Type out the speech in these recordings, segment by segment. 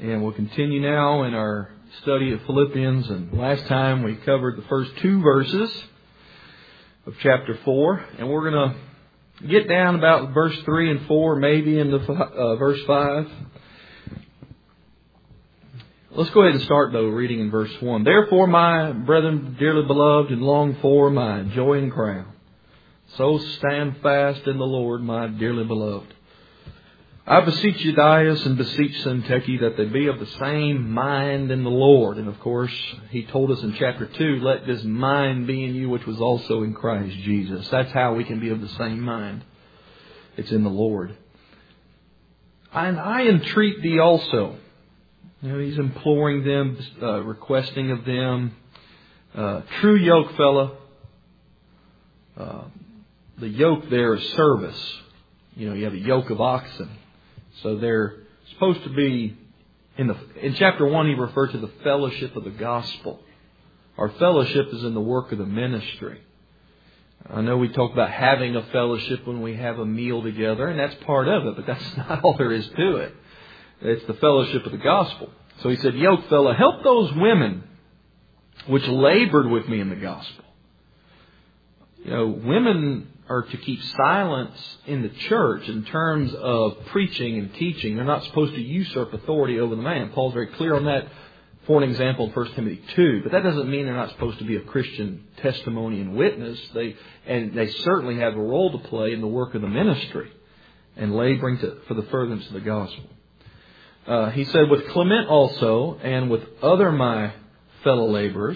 And we'll continue now in our study of Philippians. And last time we covered the first two verses of chapter 4. And we're going to get down about verse 3 and 4, maybe into verse 5. Let's go ahead and start, though, reading in verse 1. Therefore, my brethren, dearly beloved and longed for, my joy and crown. So stand fast in the Lord, my dearly beloved. I beseech Euodias and beseech Syntyche that they be of the same mind in the Lord. And of course, he told us in chapter 2, let this mind be in you which was also in Christ Jesus. That's how we can be of the same mind. It's in the Lord. And I entreat thee also. He's imploring them, requesting of them. True yoke fellow. The yoke there is service. You have a yoke of oxen. So they're supposed to be, in chapter 1 he referred to the fellowship of the gospel. Our fellowship is in the work of the ministry. I know we talk about having a fellowship when we have a meal together, and that's part of it, but that's not all there is to it. It's the fellowship of the gospel. So he said, yoke fellow, help those women which labored with me in the gospel. Women are to keep silence in the church in terms of preaching and teaching. They're not supposed to usurp authority over the man. Paul's very clear on that for an example in 1 Timothy 2. But that doesn't mean they're not supposed to be a Christian testimony and witness. They certainly have a role to play in the work of the ministry and laboring for the furtherance of the gospel. He said, with Clement also and with other my fellow laborers.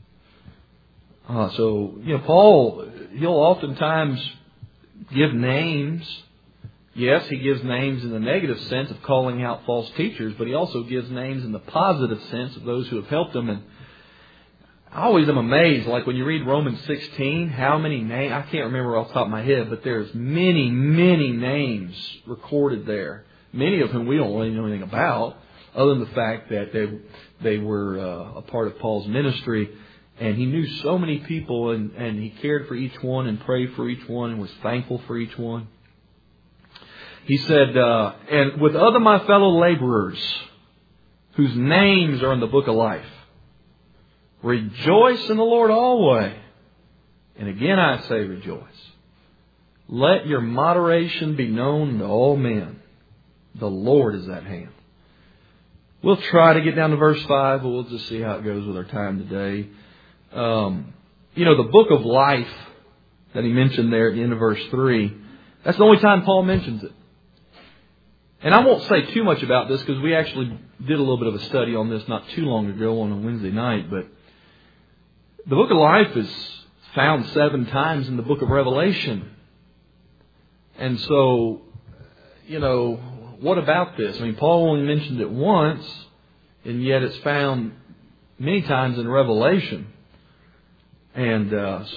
Paul, he'll oftentimes give names. Yes, he gives names in the negative sense of calling out false teachers, but he also gives names in the positive sense of those who have helped him. And I always am amazed, like when you read Romans 16, how many names, I can't remember off the top of my head, but there's many, many names recorded there. Many of whom we don't really know anything about, other than the fact that they were a part of Paul's ministry. And he knew so many people, and he cared for each one and prayed for each one and was thankful for each one. He said, and with other my fellow laborers, whose names are in the book of life, rejoice in the Lord always. And again I say rejoice. Let your moderation be known to all men. The Lord is at hand. We'll try to get down to verse 5, but we'll just see how it goes with our time today. The book of life that he mentioned there at the end of verse 3, that's the only time Paul mentions it. And I won't say too much about this because we actually did a little bit of a study on this not too long ago on a Wednesday night. But the book of life is found 7 times in the book of Revelation. And so, what about this? Paul only mentioned it once, and yet it's found many times in Revelation. And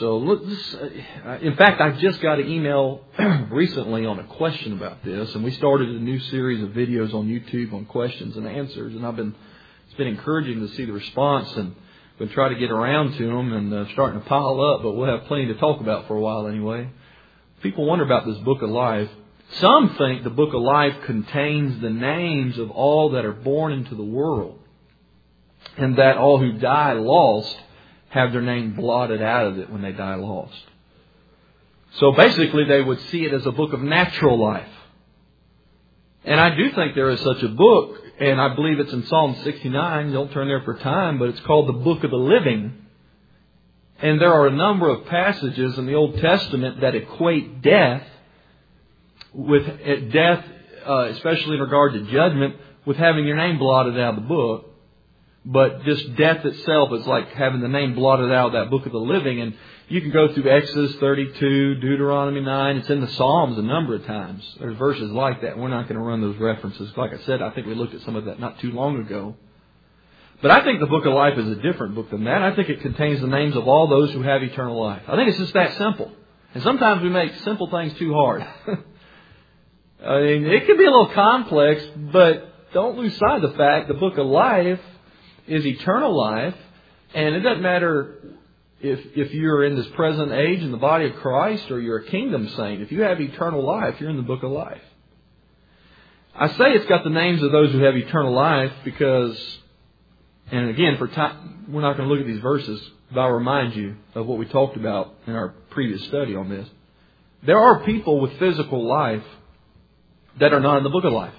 in fact, I just got an email recently on a question about this, and we started a new series of videos on YouTube on questions and answers, and it's been encouraging to see the response, and we'll try to get around to them, and starting to pile up, but we'll have plenty to talk about for a while anyway. People wonder about this book of life. Some think the book of life contains the names of all that are born into the world, and that all who die lost have their name blotted out of it when they die lost. So basically they would see it as a book of natural life. And I do think there is such a book, and I believe it's in Psalm 69. Don't turn there for time, but it's called the Book of the Living. And there are a number of passages in the Old Testament that equate death, especially in regard to judgment, with having your name blotted out of the book. But just death itself is like having the name blotted out of that book of the living. And you can go through Exodus 32, Deuteronomy 9. It's in the Psalms a number of times. There's verses like that. We're not going to run those references. Like I said, I think we looked at some of that not too long ago. But I think the book of life is a different book than that. I think it contains the names of all those who have eternal life. I think it's just that simple. And sometimes we make simple things too hard. It can be a little complex, but don't lose sight of the fact the book of life is eternal life, and it doesn't matter if you're in this present age in the body of Christ or you're a kingdom saint. If you have eternal life, you're in the book of life. I say it's got the names of those who have eternal life because, and again, for time, we're not going to look at these verses, but I'll remind you of what we talked about in our previous study on this. There are people with physical life that are not in the book of life.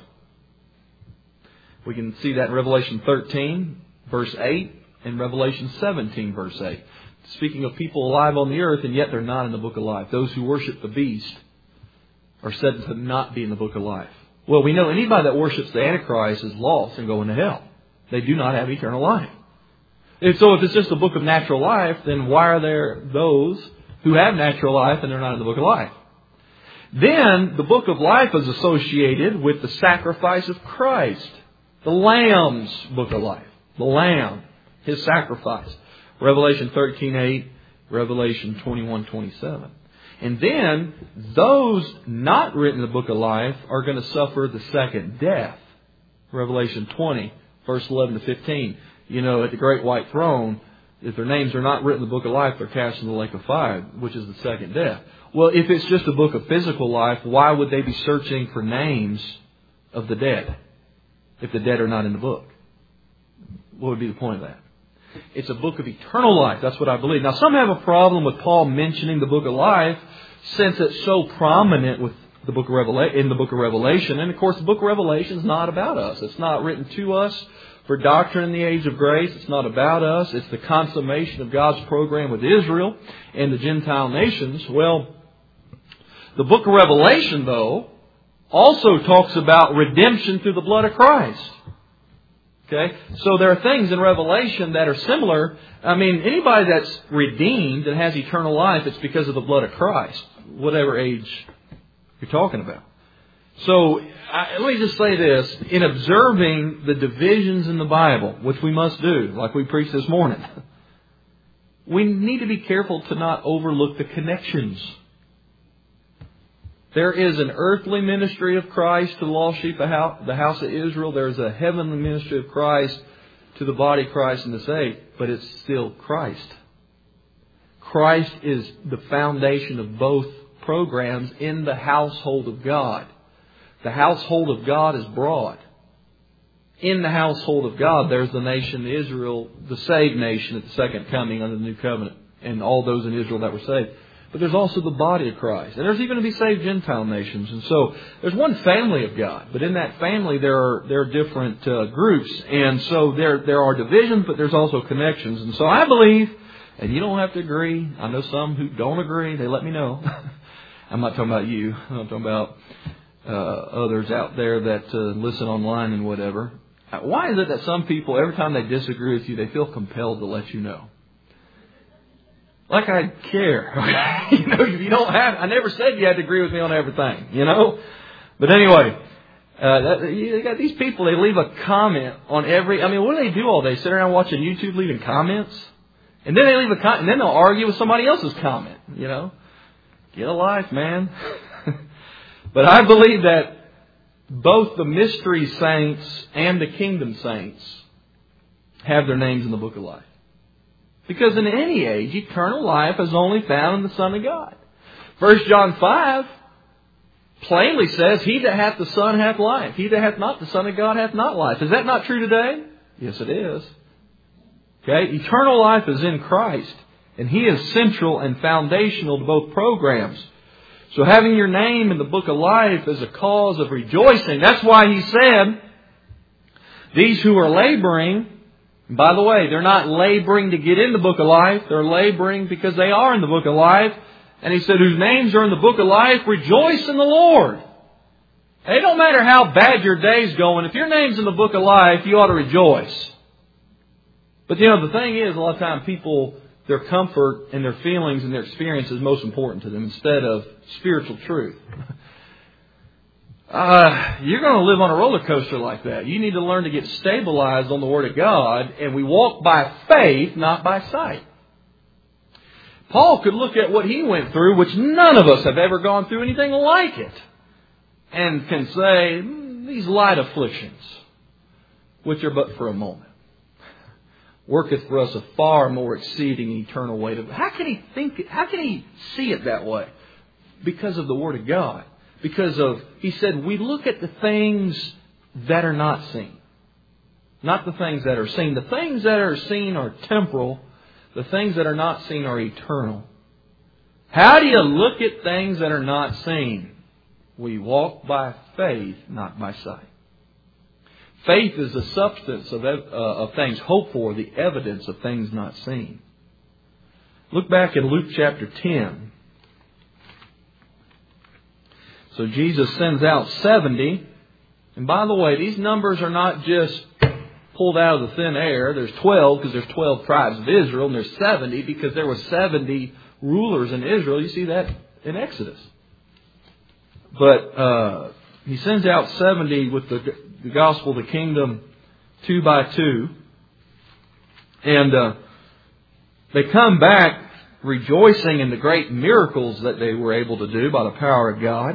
We can see that in Revelation 13, verse 8, and Revelation 17, verse 8. Speaking of people alive on the earth, and yet they're not in the book of life. Those who worship the beast are said to not be in the book of life. Well, we know anybody that worships the Antichrist is lost and going to hell. They do not have eternal life. And so if it's just a book of natural life, then why are there those who have natural life and they're not in the book of life? Then the book of life is associated with the sacrifice of Christ. The Lamb's book of life. The Lamb. His sacrifice. Revelation 13:8, Revelation 21:27. And then those not written in the book of life are going to suffer the second death. Revelation 20, verse 11 to 15. You know, at the great white throne, if their names are not written in the book of life, they're cast in the lake of fire, which is the second death. Well, if it's just a book of physical life, why would they be searching for names of the dead if the dead are not in the book? What would be the point of that? It's a book of eternal life. That's what I believe. Now, some have a problem with Paul mentioning the book of life since it's so prominent with the book of in the book of Revelation. And, of course, the book of Revelation is not about us. It's not written to us for doctrine in the age of grace. It's not about us. It's the consummation of God's program with Israel and the Gentile nations. Well, the book of Revelation, though, also talks about redemption through the blood of Christ. Okay? So there are things in Revelation that are similar. I mean, anybody that's redeemed and has eternal life, it's because of the blood of Christ, whatever age you're talking about. So let me just say this. In observing the divisions in the Bible, which we must do, like we preached this morning, we need to be careful to not overlook the connections. There is an earthly ministry of Christ to the lost sheep of the house of Israel. There is a heavenly ministry of Christ to the body of Christ and the saved. But it's still Christ. Christ is the foundation of both programs in the household of God. The household of God is broad. In the household of God, there's the nation Israel, the saved nation at the second coming under the new covenant, and all those in Israel that were saved. But there's also the body of Christ. And there's even to be saved Gentile nations. And so there's one family of God. But in that family there are different groups. And so there are divisions, but there's also connections. And so I believe, and you don't have to agree. I know some who don't agree. They let me know. I'm not talking about you. I'm talking about others out there that listen online and whatever. Why is it that some people, every time they disagree with you, they feel compelled to let you know? Like I care. You know, you don't have. I never said you had to agree with me on everything. You know, but anyway, you got these people. They leave a comment on every. I mean, what do they do all day? Sit around watching YouTube, leaving comments, and then they leave a comment, and then they'll argue with somebody else's comment. You know, get a life, man. But I believe that both the mystery saints and the kingdom saints have their names in the book of life. Because in any age, eternal life is only found in the Son of God. 1 John 5 plainly says, He that hath the Son hath life. He that hath not the Son of God hath not life. Is that not true today? Yes, it is. Okay? Eternal life is in Christ. And He is central and foundational to both programs. So having your name in the book of life is a cause of rejoicing. That's why He said, these who are laboring, by the way, they're not laboring to get in the book of life. They're laboring because they are in the book of life. And He said, whose names are in the book of life, rejoice in the Lord. It don't matter how bad your day's going. If your name's in the book of life, you ought to rejoice. But you know, the thing is, a lot of times people, their comfort and their feelings and their experience is most important to them instead of spiritual truth. You're going to live on a roller coaster like that. You need to learn to get stabilized on the Word of God. And we walk by faith, not by sight. Paul could look at what he went through, which none of us have ever gone through anything like it, and can say, these light afflictions, which are but for a moment, worketh for us a far more exceeding eternal weight of. How can he see it that way? Because of the Word of God. Because he said, we look at the things that are not seen. Not the things that are seen. The things that are seen are temporal. The things that are not seen are eternal. How do you look at things that are not seen? We walk by faith, not by sight. Faith is the substance of things hoped for, the evidence of things not seen. Look back in Luke chapter 10. So Jesus sends out 70. And by the way, these numbers are not just pulled out of the thin air. There's 12 because there's 12 tribes of Israel. And there's 70 because there were 70 rulers in Israel. You see that in Exodus. But he sends out 70 with the gospel of the kingdom 2 by 2. And they come back rejoicing in the great miracles that they were able to do by the power of God.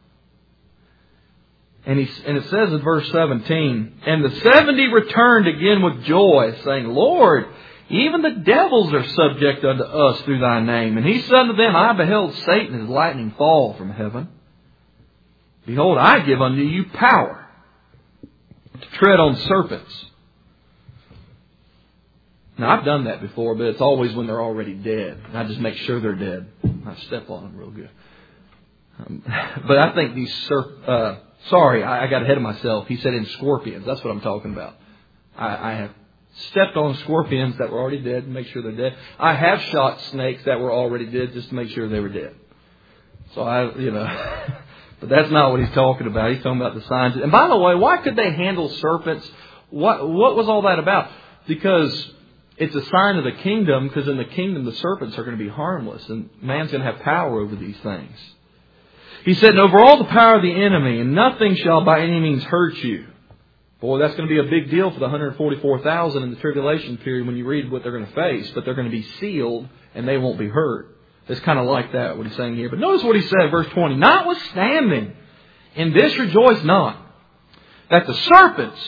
And it says in verse 17, and the 70 returned again with joy, saying, Lord, even the devils are subject unto us through thy name. And he said unto them, I beheld Satan as lightning fall from heaven. Behold, I give unto you power to tread on serpents. Now, I've done that before, but it's always when they're already dead. And I just make sure they're dead. I step on them real good. But I think these sorry, I got ahead of myself. He said in scorpions. That's what I'm talking about. I have stepped on scorpions that were already dead and make sure they're dead. I have shot snakes that were already dead just to make sure they were dead. So but that's not what he's talking about. He's talking about the signs. And by the way, why could they handle serpents? What was all that about? Because it's a sign of the kingdom, because in the kingdom the serpents are going to be harmless and man's going to have power over these things. He said, and over all the power of the enemy, and nothing shall by any means hurt you. Boy, that's going to be a big deal for the 144,000 in the tribulation period when you read what they're going to face. But they're going to be sealed and they won't be hurt. It's kind of like that, what he's saying here. But notice what he said, verse 20. Notwithstanding, in this rejoice not, that the serpents,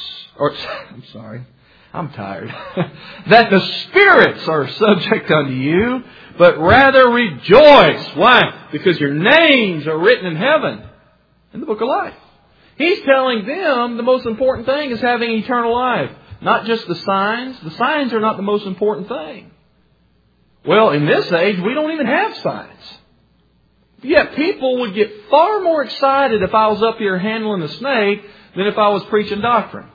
I'm tired, that the spirits are subject unto you, but rather rejoice. Why? Because your names are written in heaven, in the book of life. He's telling them the most important thing is having eternal life. Not just the signs. The signs are not the most important thing. Well, in this age, we don't even have signs. Yet people would get far more excited if I was up here handling a snake than if I was preaching doctrine.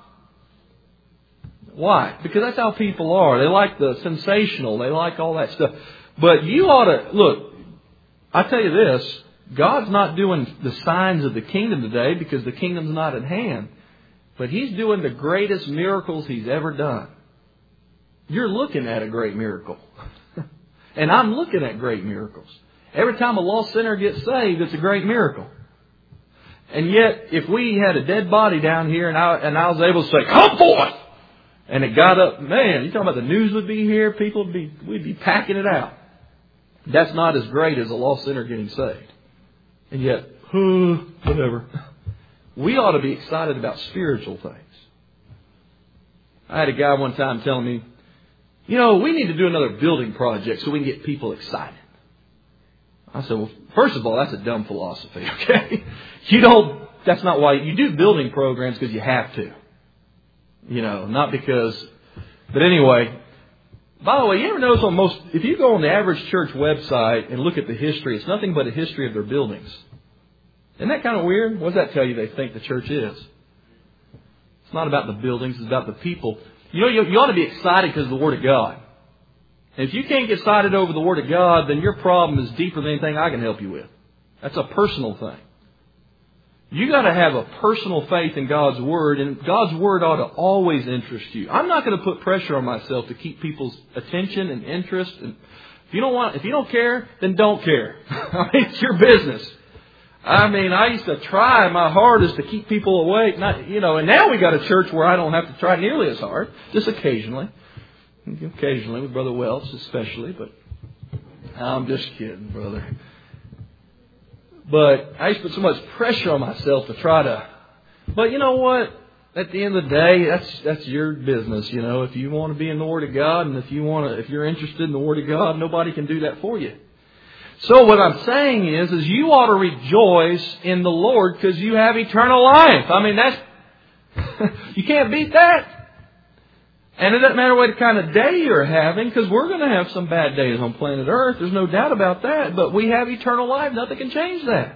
Why? Because that's how people are. They like the sensational. They like all that stuff. But you ought to, look, I tell you this, God's not doing the signs of the kingdom today because the kingdom's not at hand. But He's doing the greatest miracles He's ever done. You're looking at a great miracle. And I'm looking at great miracles. Every time a lost sinner gets saved, it's a great miracle. And yet, if we had a dead body down here and I was able to say, come forth! And it got up, man, you talking about the news would be here, we'd be packing it out. That's not as great as a lost sinner getting saved. And yet, whatever. We ought to be excited about spiritual things. I had a guy one time telling me, we need to do another building project so we can get people excited. I said, well, first of all, that's a dumb philosophy, okay? That's not why you do building programs, because you have to. Not because, but anyway, by the way, you ever notice if you go on the average church website and look at the history, it's nothing but a history of their buildings. Isn't that kind of weird? What does that tell you they think the church is? It's not about the buildings, it's about the people. You ought to be excited because of the Word of God. And if you can't get excited over the Word of God, then your problem is deeper than anything I can help you with. That's a personal thing. You got to have a personal faith in God's Word, and God's Word ought to always interest you. I'm not going to put pressure on myself to keep people's attention and interest. And if you don't care, then don't care. It's your business. I used to try my hardest to keep people awake. And now we got a church where I don't have to try nearly as hard, just occasionally. Occasionally with Brother Welch especially, but I'm just kidding, brother. But I used to put so much pressure on myself to try to. But you know what? At the end of the day, that's your business. If you want to be in the Word of God, and if you're interested in the Word of God, nobody can do that for you. So what I'm saying is you ought to rejoice in the Lord because you have eternal life. I mean, you can't beat that. And it doesn't matter what kind of day you're having, because we're going to have some bad days on planet Earth. There's no doubt about that. But we have eternal life. Nothing can change that.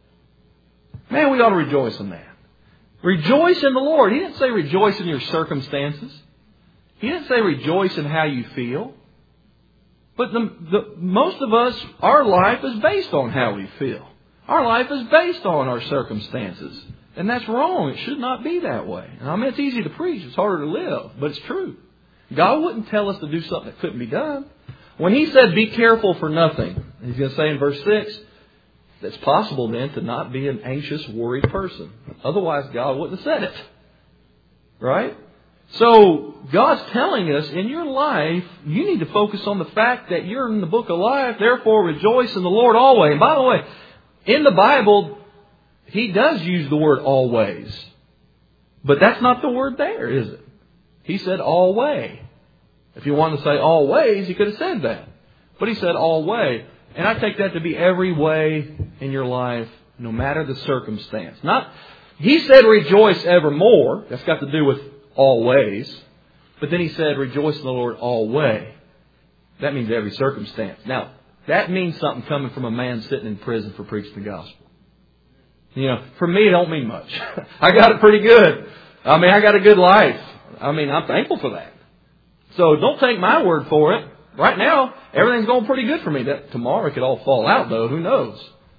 Man, we ought to rejoice in that. Rejoice in the Lord. He didn't say rejoice in your circumstances. He didn't say rejoice in how you feel. But most of us, our life is based on how we feel. Our life is based on our circumstances. And that's wrong. It should not be that way. I mean, it's easy to preach. It's harder to live. But it's true. God wouldn't tell us to do something that couldn't be done. When He said, be careful for nothing, He's going to say in verse 6, it's possible then to not be an anxious, worried person. Otherwise, God wouldn't have said it. Right? So, God's telling us, in your life, you need to focus on the fact that you're in the book of life. Therefore, rejoice in the Lord always. And by the way, in the Bible, He does use the word always. But that's not the word there, is it? He said always. If He wanted to say always, He could have said that. But He said always. And I take that to be every way in your life, no matter the circumstance. He said rejoice evermore. That's got to do with always. But then He said rejoice in the Lord always. That means every circumstance. Now, that means something coming from a man sitting in prison for preaching the gospel. You know, for me, it don't mean much. I got it pretty good. I mean, I got a good life. I mean, I'm thankful for that. So don't take my word for it. Right now, everything's going pretty good for me. Tomorrow it could all fall out, though. Who knows?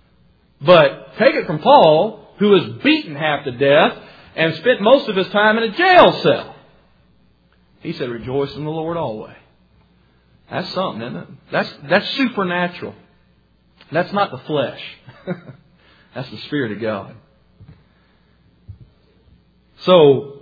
But take it from Paul, who was beaten half to death and spent most of his time in a jail cell. He said, rejoice in the Lord always. That's something, isn't it? That's supernatural. That's not the flesh. That's the Spirit of God. So,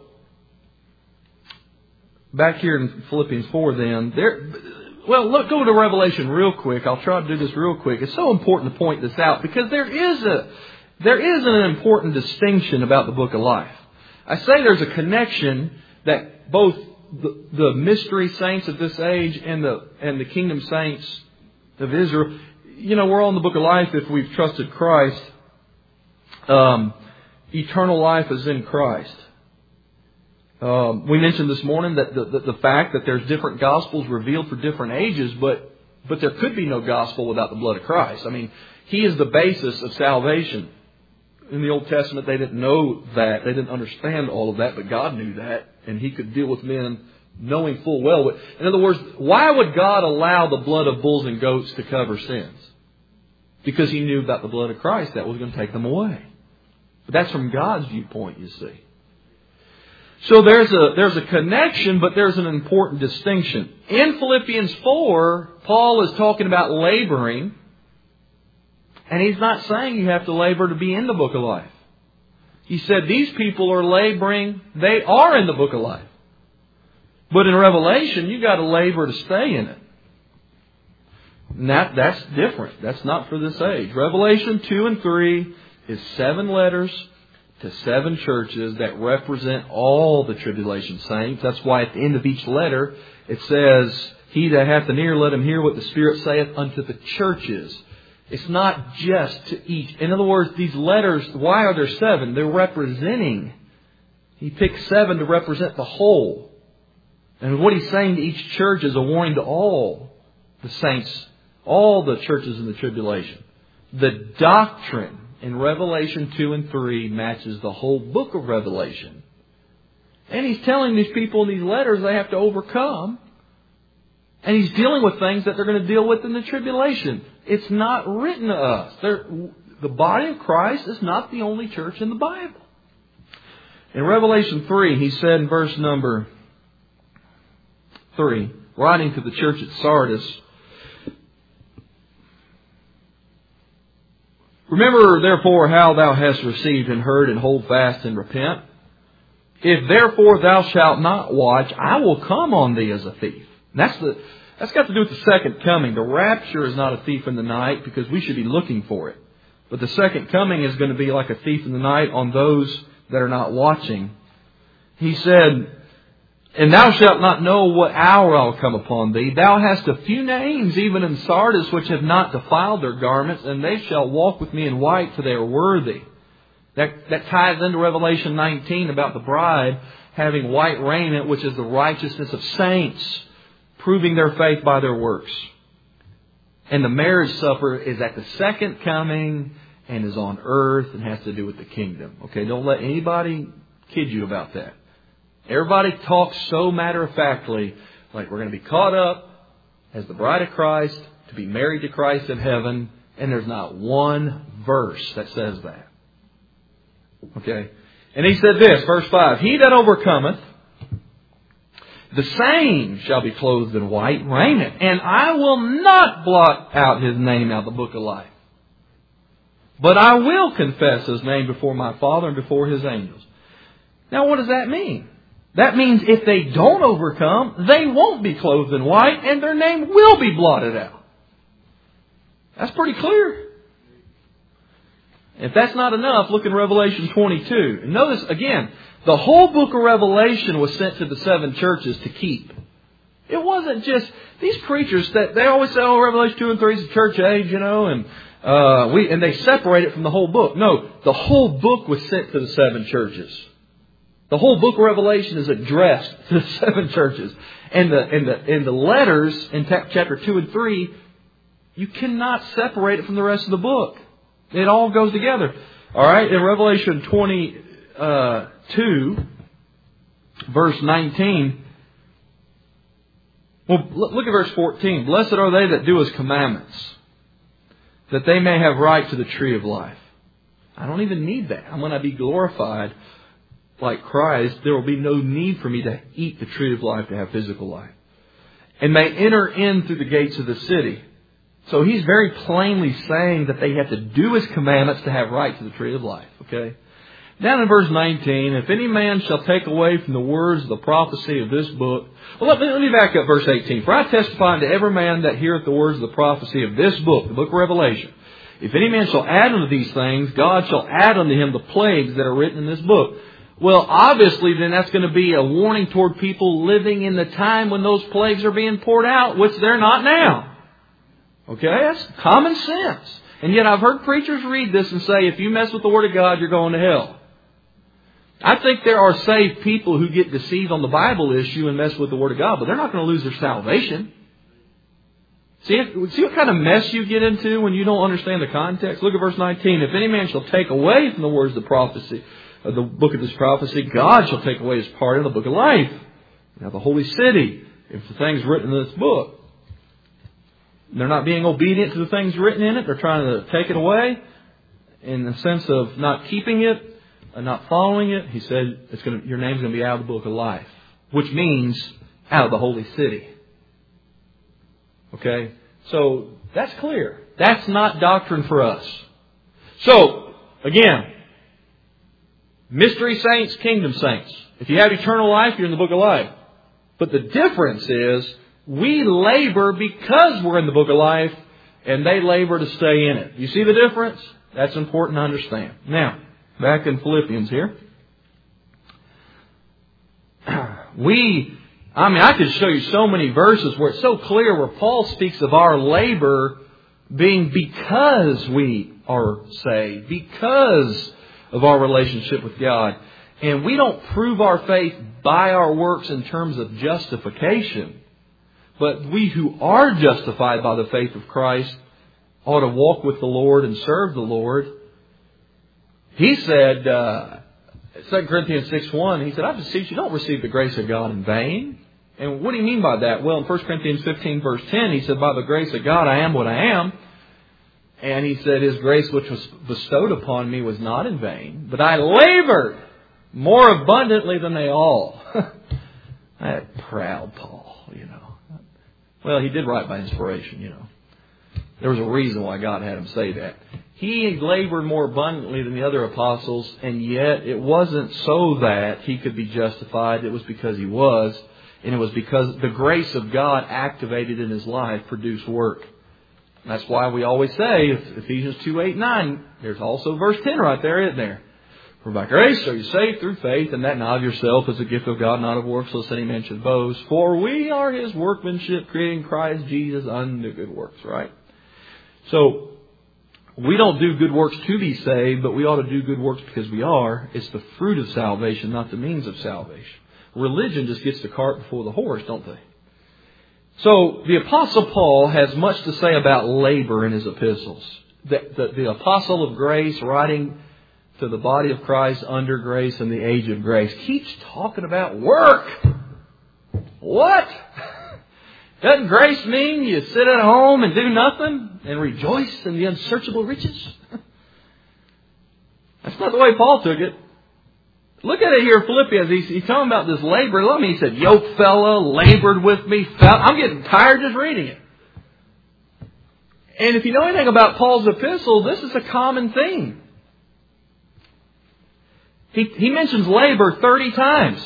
back here in Philippians 4 then, go to Revelation real quick. I'll try to do this real quick. It's so important to point this out because there is an important distinction about the book of life. I say there's a connection that both the mystery saints of this age and the kingdom saints of Israel, you know, we're all in the book of life if we've trusted Christ. Eternal life is in Christ. We mentioned this morning that the fact that there's different gospels revealed for different ages, but there could be no gospel without the blood of Christ. I mean, He is the basis of salvation. In the Old Testament, they didn't know that. They didn't understand all of that, but God knew that, and He could deal with men knowing full well. In other words, why would God allow the blood of bulls and goats to cover sins? Because He knew about the blood of Christ that was going to take them away. But that's from God's viewpoint, you see. So there's a connection, but there's an important distinction. In Philippians 4, Paul is talking about laboring. And he's not saying you have to labor to be in the book of life. He said these people are laboring. They are in the book of life. But in Revelation, you've got to labor to stay in it. And that's different. That's not for this age. Revelation 2 and 3 is 7 letters to 7 churches that represent all the tribulation saints. That's why at the end of each letter it says, he that hath an ear, let him hear what the Spirit saith unto the churches. It's not just to each. In other words, these letters, why are there 7? They're representing. He picked 7 to represent the whole. And what he's saying to each church is a warning to all the saints, all the churches in the tribulation. The doctrine in Revelation 2 and 3 matches the whole book of Revelation. And he's telling these people in these letters they have to overcome. And he's dealing with things that they're going to deal with in the tribulation. It's not written to us. The body of Christ is not the only church in the Bible. In Revelation 3, he said in verse number 3, writing to the church at Sardis, remember therefore how thou hast received and heard, and hold fast and repent. If therefore thou shalt not watch, I will come on thee as a thief. And that's got to do with the second coming. The rapture is not a thief in the night because we should be looking for it. But the second coming is going to be like a thief in the night on those that are not watching. He said, And thou shalt not know what hour I will come upon thee. Thou hast a few names, even in Sardis, which have not defiled their garments, and they shall walk with me in white, for they are worthy. That ties into Revelation 19 about the bride having white raiment, which is the righteousness of saints, proving their faith by their works. And the marriage supper is at the second coming and is on earth and has to do with the kingdom. Okay, don't let anybody kid you about that. Everybody talks so matter-of-factly, like we're going to be caught up as the bride of Christ, to be married to Christ in heaven, and there's not one verse that says that. Okay? And he said this, verse 5, He that overcometh, the same shall be clothed in white raiment, and I will not blot out his name out of the book of life. But I will confess his name before my Father and before his angels. Now what does that mean? That means if they don't overcome, they won't be clothed in white and their name will be blotted out. That's pretty clear. If that's not enough, look in Revelation 22. And notice, again, the whole book of Revelation was sent to the 7 churches to keep. It wasn't just these preachers that they always say, oh, Revelation 2 and 3 is the church age, and they separate it from the whole book. No, the whole book was sent to the 7 churches. The whole book of Revelation is addressed to the 7 churches. And the letters in chapter 2 and 3, you cannot separate it from the rest of the book. It all goes together. All right, in Revelation 22, verse 19. Well, look at verse 14. Blessed are they that do His commandments, that they may have right to the tree of life. I don't even need that. I'm going to be glorified like Christ. There will be no need for me to eat the tree of life to have physical life. And may enter in through the gates of the city. So he's very plainly saying that they have to do His commandments to have right to the tree of life. Okay? Down in verse 19, if any man shall take away from the words of the prophecy of this book. Well, let me back up verse 18. For I testify unto every man that heareth the words of the prophecy of this book, the book of Revelation. If any man shall add unto these things, God shall add unto him the plagues that are written in this book. Well, obviously, then that's going to be a warning toward people living in the time when those plagues are being poured out, which they're not now. Okay? That's common sense. And yet I've heard preachers read this and say, if you mess with the Word of God, you're going to hell. I think there are saved people who get deceived on the Bible issue and mess with the Word of God, but they're not going to lose their salvation. See what kind of mess you get into when you don't understand the context? Look at verse 19. If any man shall take away from the words of the prophecy, of the book of this prophecy, God shall take away his part in the book of life. Now the holy city, if the things written in this book, they're not being obedient to the things written in it. They're trying to take it away in the sense of not keeping it and not following it. He said, your name's going to be out of the book of life, which means out of the holy city. Okay? So that's clear. That's not doctrine for us. So, again, mystery saints, kingdom saints. If you have eternal life, you're in the book of life. But the difference is we labor because we're in the book of life, and they labor to stay in it. You see the difference? That's important to understand. Now, back in Philippians here. I could show you so many verses where it's so clear where Paul speaks of our labor being because we are saved, because of our relationship with God. And we don't prove our faith by our works in terms of justification. But we who are justified by the faith of Christ ought to walk with the Lord and serve the Lord. He said, 2 Corinthians 6:1, he said, I beseech you, don't receive the grace of God in vain. And what do you mean by that? Well, in 1 Corinthians 15, verse 10, he said, by the grace of God I am what I am. And he said, His grace which was bestowed upon me was not in vain, but I labored more abundantly than they all. That proud Paul, Well, he did write by inspiration, There was a reason why God had him say that. He labored more abundantly than the other apostles, and yet it wasn't so that he could be justified. It was because he was, and it was because the grace of God activated in his life produced work. That's why we always say, Ephesians 2:8-9, there's also verse 10 right there, isn't there? For by grace are you saved through faith, and that not of yourself is a gift of God, not of works, lest any man should boast. For we are His workmanship, created in Christ Jesus unto good works, right? So, we don't do good works to be saved, but we ought to do good works because we are. It's the fruit of salvation, not the means of salvation. Religion just gets the cart before the horse, don't they? So, the Apostle Paul has much to say about labor in his epistles. The Apostle of Grace, writing to the body of Christ under grace in the age of grace, keeps talking about work. What? Doesn't grace mean you sit at home and do nothing and rejoice in the unsearchable riches? That's not the way Paul took it. Look at it here, Philippians. He's talking about this labor. Look, he said, yoke fellow, labored with me. I'm getting tired just reading it. And if you know anything about Paul's epistle, this is a common theme. He mentions labor 30 times.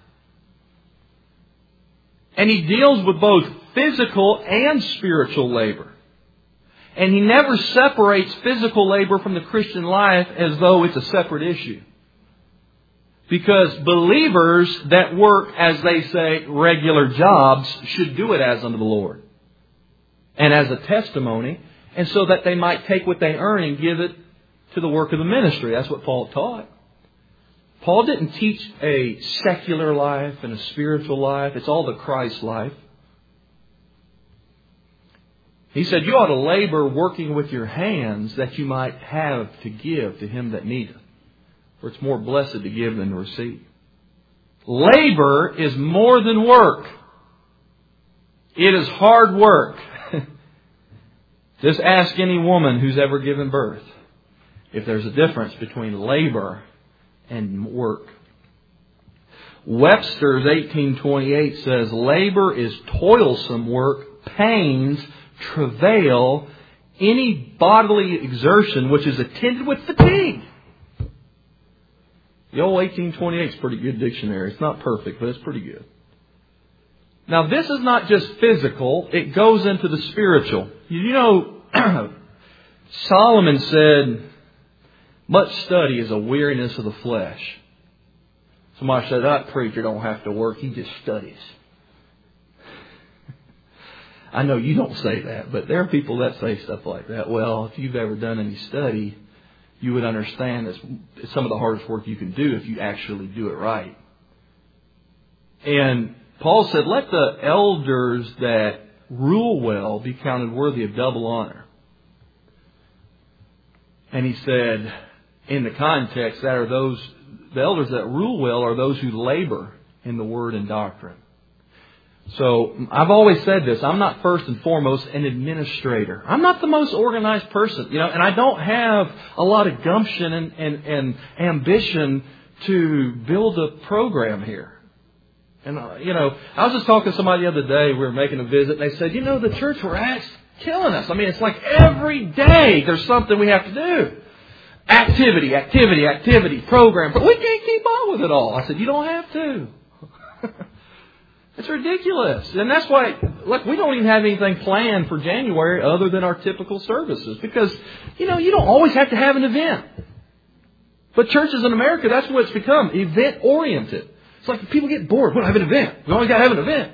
And he deals with both physical and spiritual labor. And he never separates physical labor from the Christian life as though it's a separate issue. Because believers that work, as they say, regular jobs, should do it as unto the Lord. And as a testimony. And so that they might take what they earn and give it to the work of the ministry. That's what Paul taught. Paul didn't teach a secular life and a spiritual life. It's all the Christ life. He said, you ought to labor working with your hands that you might have to give to him that needeth. For it's more blessed to give than to receive. Labor is more than work. It is hard work. Just ask any woman who's ever given birth if there's a difference between labor and work. Webster's 1828 says, labor is toilsome work, pains, travail, any bodily exertion which is attended with fatigue. The old 1828 is a pretty good dictionary. It's not perfect, but it's pretty good. Now, this is not just physical. It goes into the spiritual. You know, Solomon said, much study is a weariness of the flesh. Somebody said, that preacher don't have to work. He just studies. I know you don't say that, but there are people that say stuff like that. Well, if you've ever done any study, you would understand that it's some of the hardest work you can do if you actually do it right. And Paul said, let the elders that rule well be counted worthy of double honor. And he said, in the context, that are those, the elders that rule well are those who labor in the word and doctrine. So I've always said this, I'm not first and foremost an administrator. I'm not the most organized person, and I don't have a lot of gumption and ambition to build a program here. And, I was just talking to somebody the other day, we were making a visit, and they said, the church we're at is killing us. I mean, it's like every day there's something we have to do. Activity, program. But we can't keep on with it all. I said, you don't have to. It's ridiculous. And that's why, look, we don't even have anything planned for January other than our typical services. Because, you don't always have to have an event. But churches in America, that's what it's become, event-oriented. It's like people get bored. We don't have an event. We always got to have an event.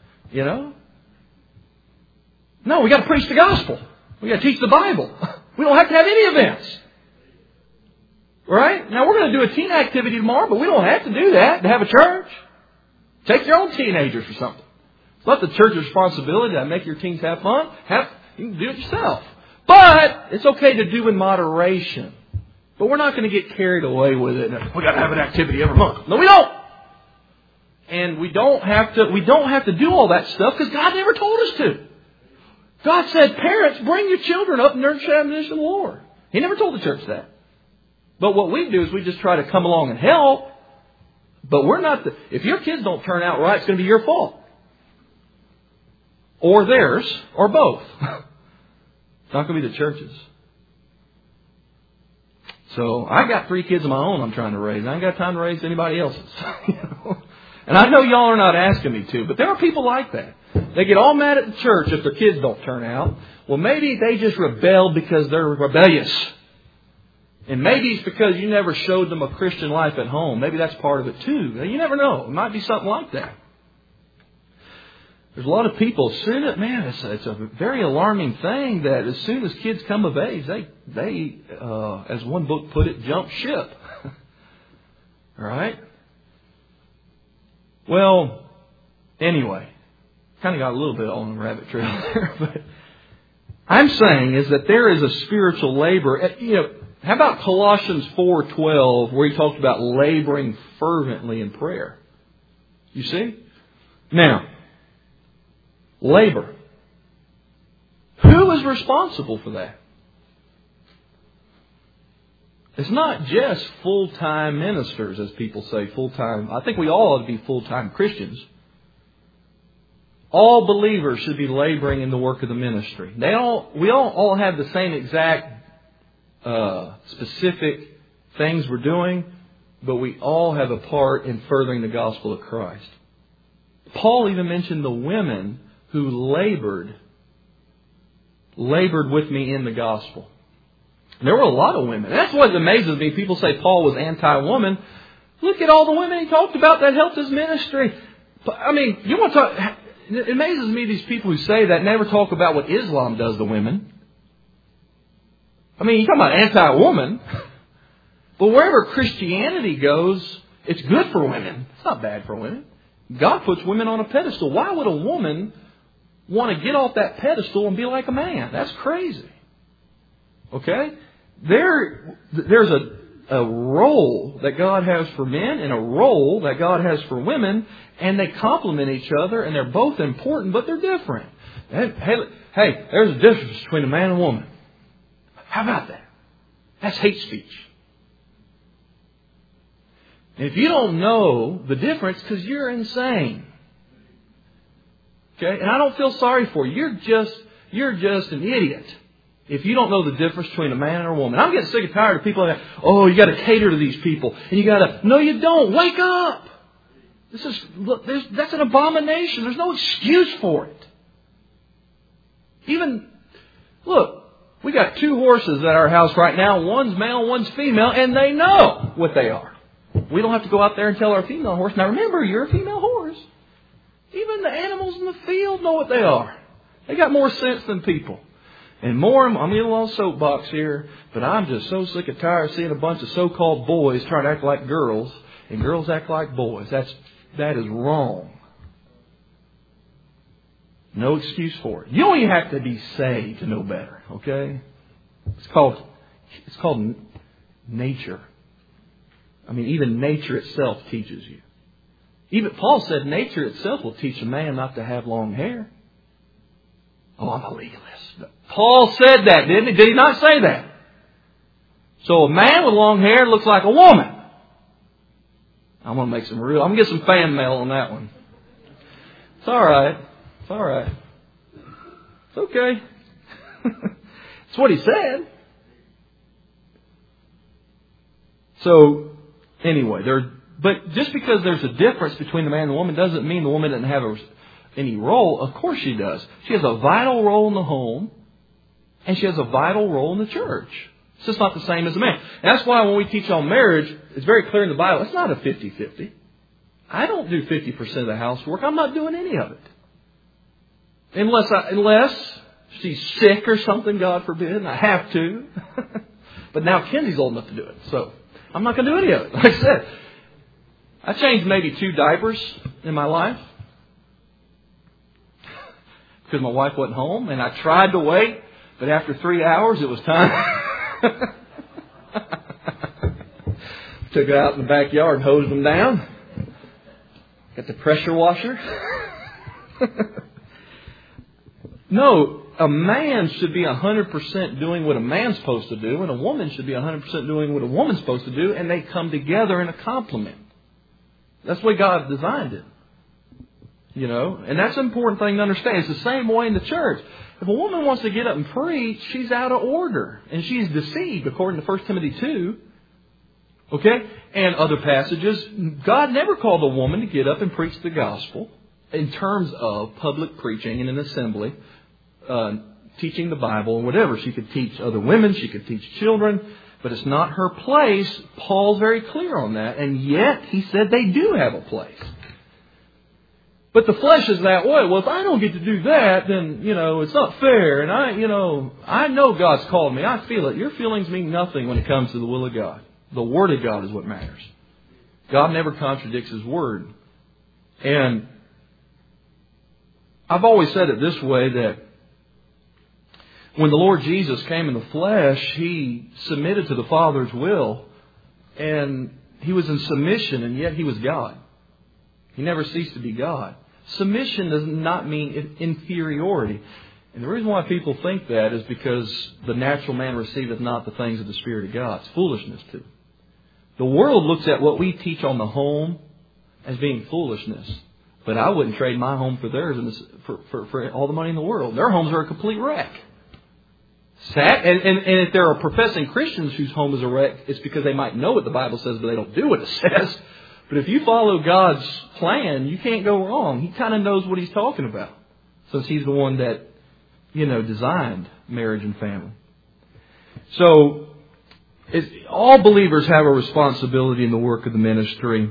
No, we got to preach the gospel. We got to teach the Bible. We don't have to have any events. Right? Now, we're going to do a teen activity tomorrow, but we don't have to do that to have a church. Take your own teenagers or something. It's not the church's responsibility to make your teens have fun. You can do it yourself. But it's okay to do in moderation. But we're not going to get carried away with it. We got to have an activity every month. No, we don't. And we don't have to do all that stuff because God never told us to. God said, parents, bring your children up and nurture the admonition of the Lord. He never told the church that. But what we do is we just try to come along and help. But we're not if your kids don't turn out right, it's going to be your fault. Or theirs, or both. It's not going to be the church's. So I got 3 kids of my own I'm trying to raise. I ain't got time to raise anybody else's. And I know y'all are not asking me to, but there are people like that. They get all mad at the church if their kids don't turn out. Well, maybe they just rebel because they're rebellious. And maybe it's because you never showed them a Christian life at home. Maybe that's part of it too. You never know. It might be something like that. There's a lot of people, it's a very alarming thing that as soon as kids come of age, they as one book put it, jump ship. All right? Well, anyway, kind of got a little bit on the rabbit trail there, but I'm saying is that there is a spiritual labor. How about Colossians 4:12, where he talked about laboring fervently in prayer? You see? Now, labor. Who is responsible for that? It's not just full-time ministers, as people say, full-time. I think we all ought to be full-time Christians. All believers should be laboring in the work of the ministry. We all have the same exact specific things we're doing, but we all have a part in furthering the gospel of Christ. Paul even mentioned the women who labored with me in the gospel. There were a lot of women. That's what amazes me. People say Paul was anti-woman. Look at all the women he talked about that helped his ministry. I mean, you want to talk... It amazes me, these people who say that never talk about what Islam does to women. I mean, you talk about anti-woman. But wherever Christianity goes, it's good for women. It's not bad for women. God puts women on a pedestal. Why would a woman want to get off that pedestal and be like a man? That's crazy. Okay? There's a role that God has for men and a role that God has for women, and they complement each other, and they're both important, but they're different. Hey, there's a difference between a man and a woman. How about that? That's hate speech. And if you don't know the difference, because you're insane. Okay? And I don't feel sorry for you. You're just an idiot if you don't know the difference between a man and a woman. I'm getting sick and tired of people that, you got to cater to these people. And you got to, no, you don't. Wake up. That's an abomination. There's no excuse for it. Look, we got 2 horses at our house right now. One's male, one's female, and they know what they are. We don't have to go out there and tell our female horse. Now remember, you're a female horse. Even the animals in the field know what they are. They got more sense than people. And more, I'm getting a little soapbox here, but I'm just so sick and tired of seeing a bunch of so-called boys trying to act like girls, and girls act like boys. That is wrong. No excuse for it. You don't even have to be saved to know better, okay? It's called nature. I mean, even nature itself teaches you. Even Paul said nature itself will teach a man not to have long hair. Oh, I'm a legalist. Paul said that, didn't he? Did he not say that? So a man with long hair looks like a woman. I'm going to get some fan mail on that one. It's all right. It's all right. It's okay. It's what he said. So, anyway, but just because there's a difference between the man and the woman doesn't mean the woman doesn't have any role. Of course she does. She has a vital role in the home, and she has a vital role in the church. It's just not the same as a man. And that's why when we teach on marriage, it's very clear in the Bible, it's not a 50-50. I don't do 50% of the housework. I'm not doing any of it. Unless she's sick or something, God forbid, and I have to. But now Kenzie's old enough to do it, so I'm not going to do any of it. Like I said, I changed maybe 2 diapers in my life because my wife wasn't home, and I tried to wait, but after 3 hours it was time. Took it out in the backyard and hosed them down. Got the pressure washer. No, a man should be 100% doing what a man's supposed to do, and a woman should be 100% doing what a woman's supposed to do, and they come together in a complement. That's the way God designed it. You know, and that's an important thing to understand. It's the same way in the church. If a woman wants to get up and preach, she's out of order, and she's deceived, according to 1 Timothy 2. Okay? And other passages, God never called a woman to get up and preach the gospel in terms of public preaching in an assembly, teaching the Bible and whatever. She could teach other women. She could teach children. But it's not her place. Paul's very clear on that. And yet, he said they do have a place. But the flesh is that way. Well, if I don't get to do that, then, it's not fair. And I know God's called me. I feel it. Your feelings mean nothing when it comes to the will of God. The Word of God is what matters. God never contradicts His Word. And I've always said it this way, that when the Lord Jesus came in the flesh, He submitted to the Father's will. And He was in submission, and yet He was God. He never ceased to be God. Submission does not mean inferiority. And the reason why people think that is because the natural man receiveth not the things of the Spirit of God. It's foolishness to them. The world looks at what we teach on the home as being foolishness. But I wouldn't trade my home for theirs for all the money in the world. Their homes are a complete wreck. And if there are professing Christians whose home is a wreck, it's because they might know what the Bible says, but they don't do what it says. But if you follow God's plan, you can't go wrong. He kind of knows what He's talking about, since He's the one that, designed marriage and family. So, all believers have a responsibility in the work of the ministry.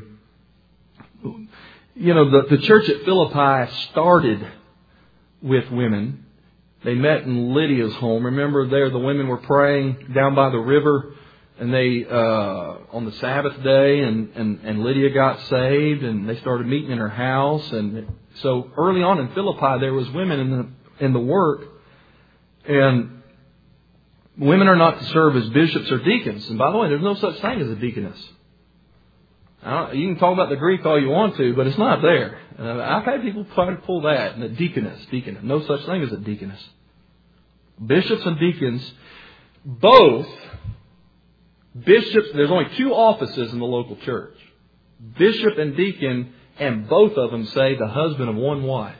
The church at Philippi started with women. They met in Lydia's home. Remember there, the women were praying down by the river. And they, on the Sabbath day, and Lydia got saved, and they started meeting in her house. And so early on in Philippi, there was women in the work. And women are not to serve as bishops or deacons. And by the way, there's no such thing as a deaconess. You can talk about the Greek all you want to, but it's not there. I've had people try to pull that. And a deaconess. No such thing as a deaconess. Bishops and deacons, both... Bishops, there's only two offices in the local church. Bishop and deacon, and both of them say the husband of one wife.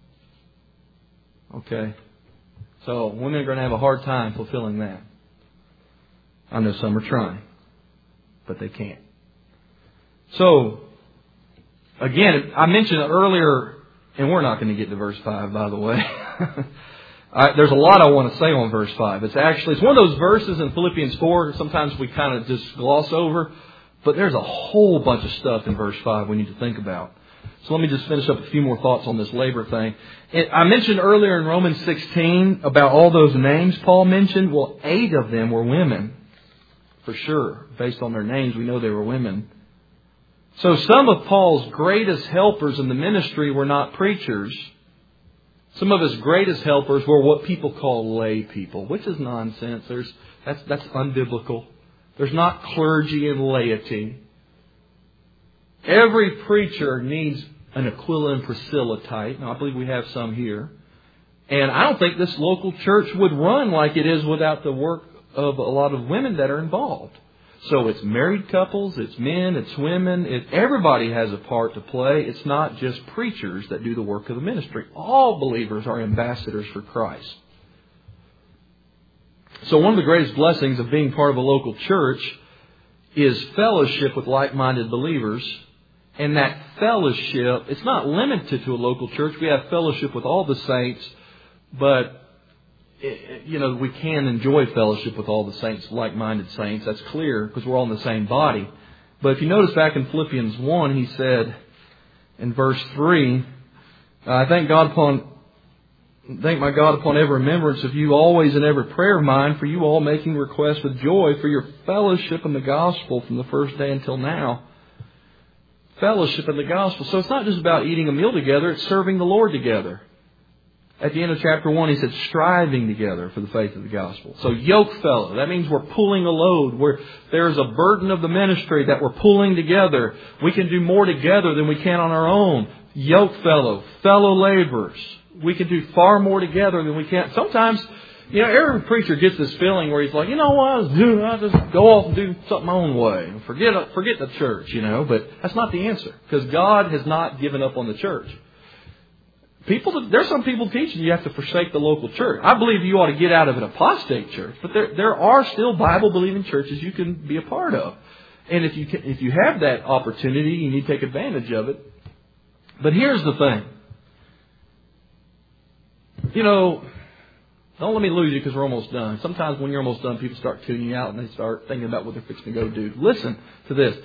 Okay. So women are going to have a hard time fulfilling that. I know some are trying, but they can't. So, again, I mentioned earlier, and we're not going to get to verse 5, by the way. There's a lot I want to say on verse 5. It's one of those verses in Philippians 4 sometimes we kind of just gloss over. But there's a whole bunch of stuff in verse 5 we need to think about. So let me just finish up a few more thoughts on this labor thing. I mentioned earlier in Romans 16 about all those names Paul mentioned. Well, 8 of them were women. For sure. Based on their names, we know they were women. So some of Paul's greatest helpers in the ministry were not preachers. Some of his greatest helpers were what people call lay people, which is nonsense. That's unbiblical. There's not clergy and laity. Every preacher needs an Aquila and Priscilla type. Now, I believe we have some here. And I don't think this local church would run like it is without the work of a lot of women that are involved. So it's married couples, it's men, it's women. Everybody has a part to play. It's not just preachers that do the work of the ministry. All believers are ambassadors for Christ. So one of the greatest blessings of being part of a local church is fellowship with like-minded believers. And that fellowship, it's not limited to a local church. We have fellowship with all the saints, but we can enjoy fellowship with all the saints, like-minded saints. That's clear because we're all in the same body. But if you notice back in Philippians 1, he said in verse 3, I thank my God upon every remembrance of you, always in every prayer of mine, for you all making request with joy for your fellowship in the gospel from the first day until now. Fellowship in the gospel. So it's not just about eating a meal together, it's serving the Lord together. At the end of chapter 1, he said, striving together for the faith of the gospel. So yoke fellow, that means we're pulling a load. Where there's a burden of the ministry that we're pulling together. We can do more together than we can on our own. Yoke fellow, fellow laborers. We can do far more together than we can. Sometimes, every preacher gets this feeling where he's like, I'll just go off and do something my own way. Forget the church, But that's not the answer. Because God has not given up on the church. There's some people teaching you have to forsake the local church. I believe you ought to get out of an apostate church, but there are still Bible-believing churches you can be a part of. And if you have that opportunity, you need to take advantage of it. But here's the thing. Don't let me lose you because we're almost done. Sometimes when you're almost done, people start tuning you out and they start thinking about what they're fixing to go do. Listen to this.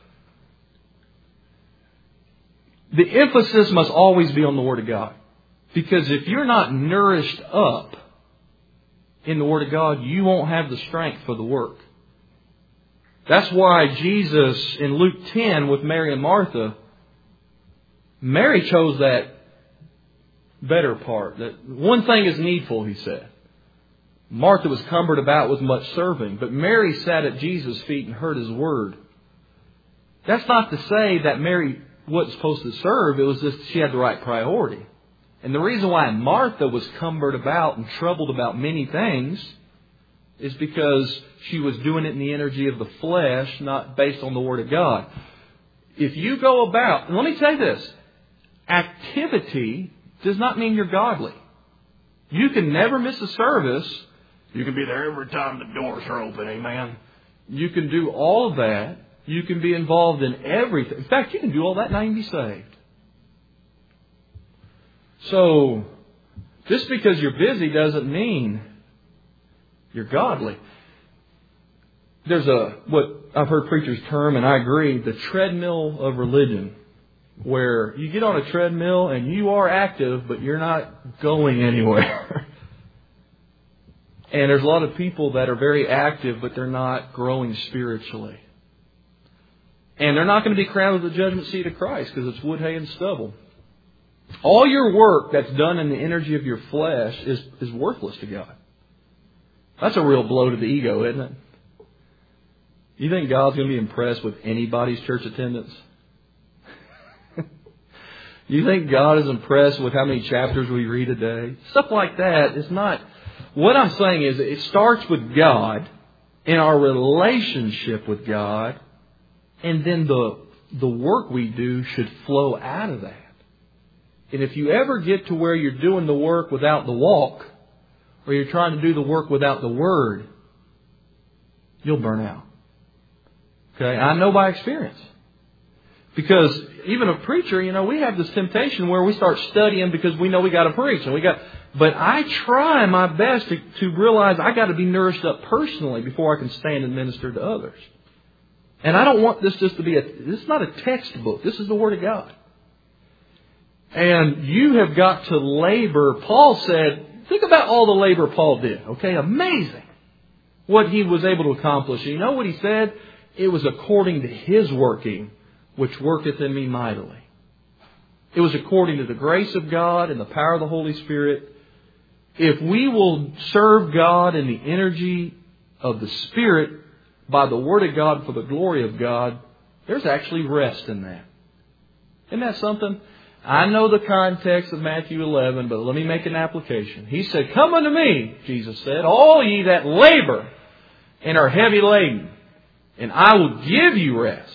The emphasis must always be on the Word of God. Because if you're not nourished up in the Word of God, you won't have the strength for the work. That's why Jesus in Luke 10 with Mary and Martha, Mary chose that better part. That one thing is needful, he said. Martha was cumbered about with much serving, but Mary sat at Jesus' feet and heard His word. That's not to say that Mary wasn't supposed to serve. It was just she had the right priority. And the reason why Martha was cumbered about and troubled about many things is because she was doing it in the energy of the flesh, not based on the Word of God. If you go about, and let me say this, activity does not mean you're godly. You can never miss a service. You can be there every time the doors are open, amen. You can do all of that. You can be involved in everything. In fact, you can do all that and not even be saved. So, just because you're busy doesn't mean you're godly. There's what I've heard preachers term, and I agree, the treadmill of religion, where you get on a treadmill and you are active, but you're not going anywhere. And there's a lot of people that are very active, but they're not growing spiritually. And they're not going to be crowned with the judgment seat of Christ because it's wood, hay, and stubble. All your work that's done in the energy of your flesh is worthless to God. That's a real blow to the ego, isn't it? You think God's going to be impressed with anybody's church attendance? You think God is impressed with how many chapters we read a day? Stuff like that is not... What I'm saying is it starts with God, in our relationship with God, and then the work we do should flow out of that. And if you ever get to where you're doing the work without the walk, or you're trying to do the work without the Word, you'll burn out. Okay? I know by experience. Because even a preacher, we have this temptation where we start studying because we know we got to preach. But I try my best to realize I got to be nourished up personally before I can stand and minister to others. And I don't want this just to be this is not a textbook. This is the Word of God. And you have got to labor. Paul said, think about all the labor Paul did. Okay, amazing what he was able to accomplish. And you know what he said? It was according to His working, which worketh in me mightily. It was according to the grace of God and the power of the Holy Spirit. If we will serve God in the energy of the Spirit by the Word of God for the glory of God, there's actually rest in that. Isn't that something? I know the context of Matthew 11, but let me make an application. He said, "Come unto me," Jesus said, "all ye that labor and are heavy laden, and I will give you rest."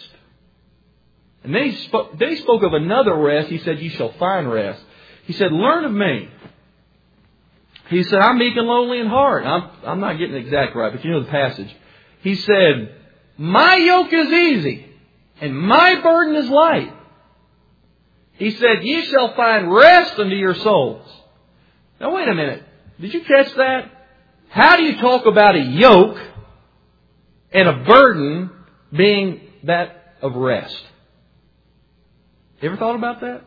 And then he spoke of another rest. He said, "Ye shall find rest." He said, "Learn of me." He said, "I'm meek and lowly in heart." I'm not getting it exact right, but you know the passage. He said, "My yoke is easy, and my burden is light." He said, "Ye shall find rest unto your souls." Now wait a minute. Did you catch that? How do you talk about a yoke and a burden being that of rest? You ever thought about that?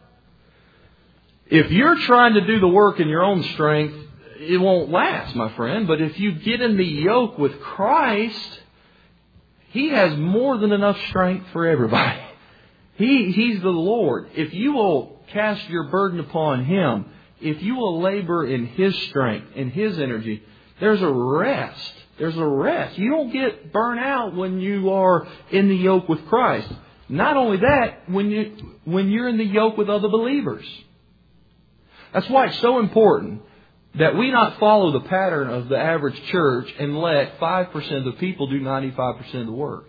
If you're trying to do the work in your own strength, it won't last, my friend. But if you get in the yoke with Christ, He has more than enough strength for everybody. He's the Lord. If you will cast your burden upon Him, if you will labor in His strength, in His energy, there's a rest. There's a rest. You don't get burnt out when you are in the yoke with Christ. Not only that, when you're in the yoke with other believers. That's why it's so important that we not follow the pattern of the average church and let 5% of the people do 95% of the work.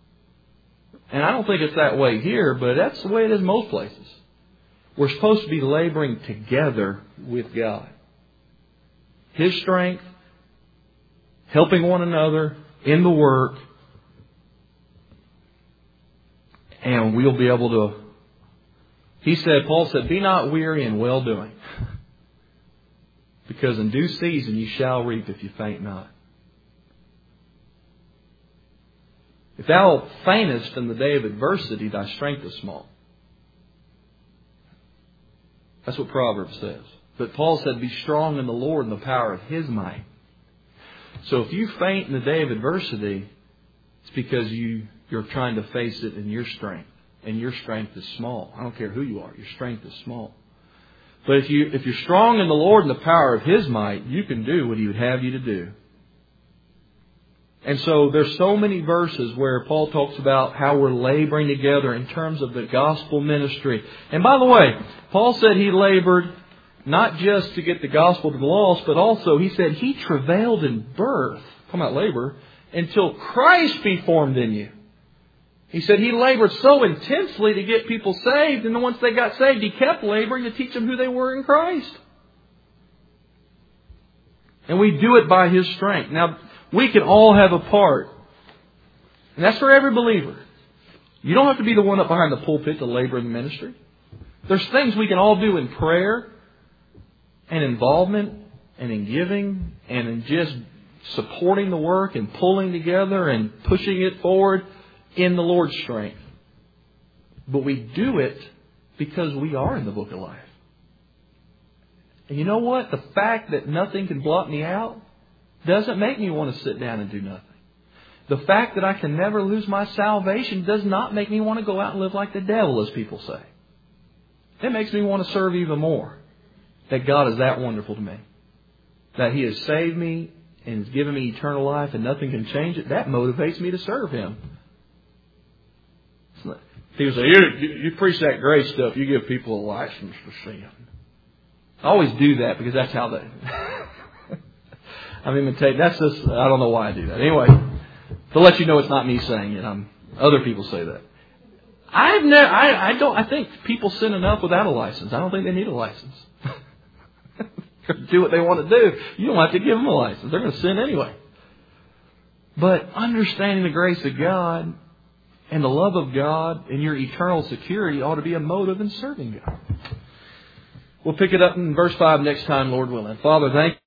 And I don't think it's that way here, but that's the way it is most places. We're supposed to be laboring together with God. His strength, helping one another in the work, and we'll be able to... Paul said, "Be not weary in well-doing." Because in due season you shall reap if you faint not. If thou faintest in the day of adversity, thy strength is small. That's what Proverbs says. But Paul said, be strong in the Lord and the power of His might. So if you faint in the day of adversity, it's because you're trying to face it in your strength. And your strength is small. I don't care who you are. Your strength is small. But if you're strong in the Lord and the power of His might, you can do what He would have you to do. And so there's so many verses where Paul talks about how we're laboring together in terms of the gospel ministry. And by the way, Paul said he labored not just to get the gospel to the lost, but also he said he travailed in birth, come out labor, until Christ be formed in you. He said he labored so intensely to get people saved, and then once they got saved, he kept laboring to teach them who they were in Christ. And we do it by His strength. Now, we can all have a part. And that's for every believer. You don't have to be the one up behind the pulpit to labor in the ministry. There's things we can all do in prayer and involvement and in giving and in just supporting the work and pulling together and pushing it forward in the Lord's strength. But we do it because we are in the book of life. And you know what? The fact that nothing can blot me out doesn't make me want to sit down and do nothing. The fact that I can never lose my salvation does not make me want to go out and live like the devil, as people say. It makes me want to serve even more. That God is that wonderful to me. That He has saved me and has given me eternal life and nothing can change it. That motivates me to serve Him. People say, you preach that great stuff. You give people a license for sin. I always do that because that's how they... I'm imitating. That's just, I don't know why I do that. Anyway, to let you know it's not me saying it. Other people say that. I think people sin enough without a license. I don't think they need a license. Do what they want to do. You don't have to give them a license. They're going to sin anyway. But understanding the grace of God and the love of God and your eternal security ought to be a motive in serving God. We'll pick it up in verse 5 next time, Lord willing. Father, thank you.